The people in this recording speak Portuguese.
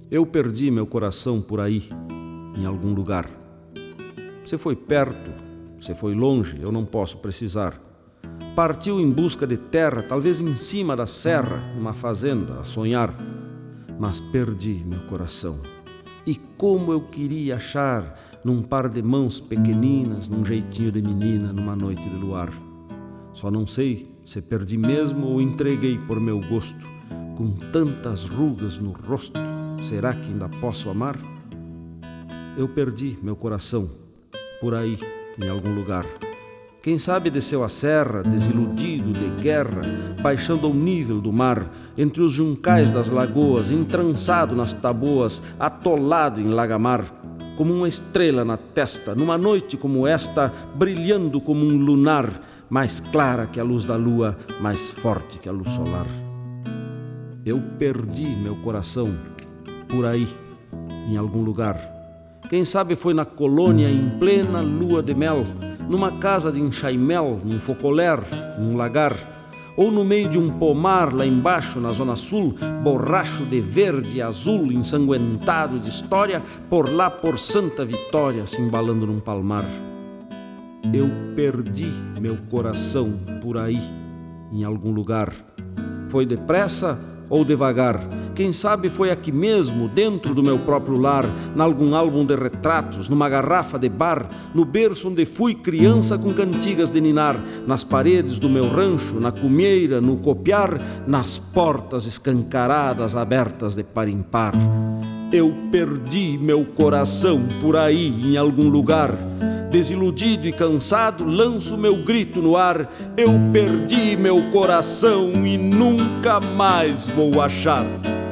Eu perdi meu coração por aí, em algum lugar. Você foi perto, você foi longe, eu não posso precisar. Partiu em busca de terra, talvez em cima da serra, numa fazenda, a sonhar. Mas perdi meu coração. E como eu queria achar num par de mãos pequeninas, num jeitinho de menina, numa noite de luar. Só não sei se perdi mesmo ou entreguei por meu gosto, com tantas rugas no rosto. Será que ainda posso amar? Eu perdi meu coração, por aí, em algum lugar. Quem sabe desceu a serra, desiludido de guerra, baixando ao nível do mar, entre os juncais das lagoas, entrançado nas taboas, atolado em lagamar, como uma estrela na testa, numa noite como esta, brilhando como um lunar, mais clara que a luz da lua, mais forte que a luz solar. Eu perdi meu coração, por aí, em algum lugar. Quem sabe foi na colônia em plena lua de mel, numa casa de enxaimel, num focoler, num lagar, ou no meio de um pomar lá embaixo na zona sul, borracho de verde e azul, ensanguentado de história, por lá por Santa Vitória, se embalando num palmar. Eu perdi meu coração por aí, em algum lugar. Foi depressa ou devagar? Quem sabe foi aqui mesmo, dentro do meu próprio lar, nalgum álbum de retratos, numa garrafa de bar, no berço onde fui criança com cantigas de ninar, nas paredes do meu rancho, na cumieira, no copiar, nas portas escancaradas abertas de par em par. Eu perdi meu coração por aí, em algum lugar. Desiludido e cansado, lanço meu grito no ar. Eu perdi meu coração e nunca mais vou achar.